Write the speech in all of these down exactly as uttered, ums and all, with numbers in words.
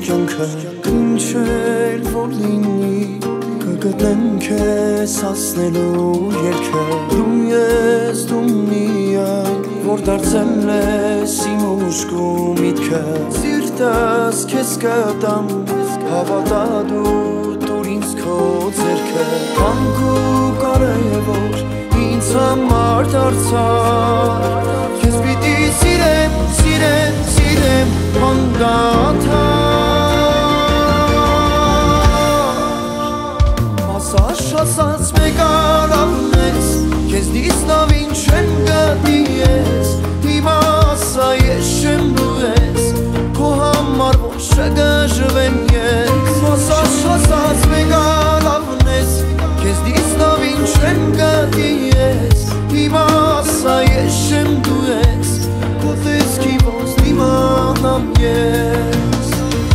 կյանքը Ինչ-էլ որ լինի Կգտնեմ քեզ հասնելու ելքը Դու ես դու միայն Որ դարձել ես իմ ուշք ու միտքը Սիրտս քեզ կտամ Հավատա դու տուր ինձ քո ձեռքը Թանկ ու կարևոր ինձ համար դարձար Քեզ պիտի սիրեմ, սիրեմ, սիրեմ անդադար Ասած ասած մեկ արավն ես Քեզ դիսնավին չեմ գտի ես Հիմա ասա ես չեմ դու ես Քո համար որ չգժվեմ ես Ասած ասած մեկ արավն ես Քեզ դիսնավին չեմ գտի ես Հիմա ասա ես չեմ դու ես Քո տեսքի ոնց դիմանամ ես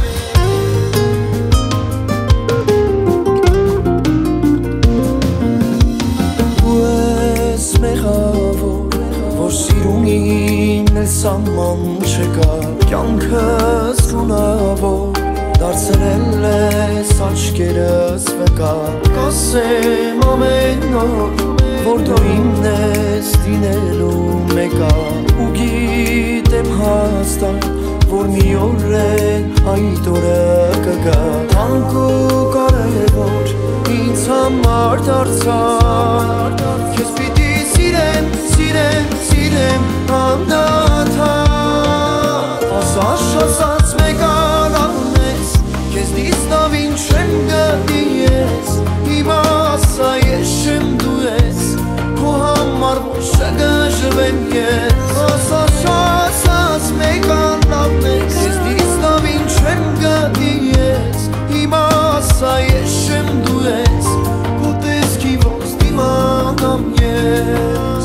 Դու ես մեղավոր Որ սիրունին էլ սահման չկա Կյանքս գունավոր Դարձրել ես աչքերս վկա Կասեմ ամեն օր Որ դու իմն ես դինելու մեկա Ու գիտեմ հաստատ Որ մի օր էլ այդ օրը կգա Թանկ ու կարևոր ինձ համար դարձար Քեզ պիտի սիրեմ, սիրեմ, սիրեմ անդադար Ասած ասած մեկ արավն ես Քեզ դիսնավին չեմ գտի ես Հիմա ասա ես չեմ դու ես Քո համար որ չգժվեմ ես Ասած ասած մեկ արավն ես Քեզ դիսնավին չեմ գտի ես Հիմա ասա ես չեմ դու ես Քո տեսքի ոնց դիմանամ ես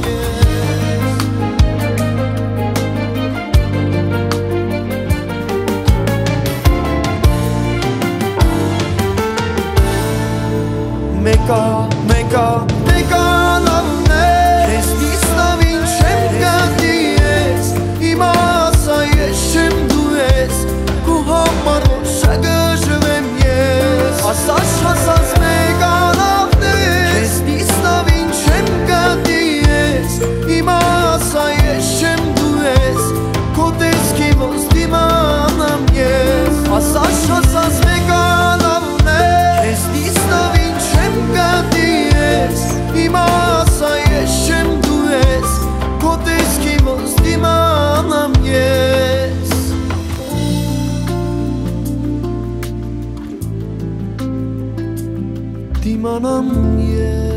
Մեկա, մեկա, մեկա լավն ես Քեզ դիսնավին չեմ գտի ես Հիմա ասա ես չեմ դու ես Քո համար որ չգժվեմ ես Ասած ասած մեկա լավն ես Քեզ դիսնավին չեմ գտի ես Հիմա ասա ես չեմ դու ես Քո տեսքի ոնց դիմանամ ես Ասած ասած մեկա լավն ես Քեզ դիսնավին չեմ գտի ես Հիմա ասա ես չեմ դու ես Քո տեսքի ոնց դիմանամ ես Դիմանամ ես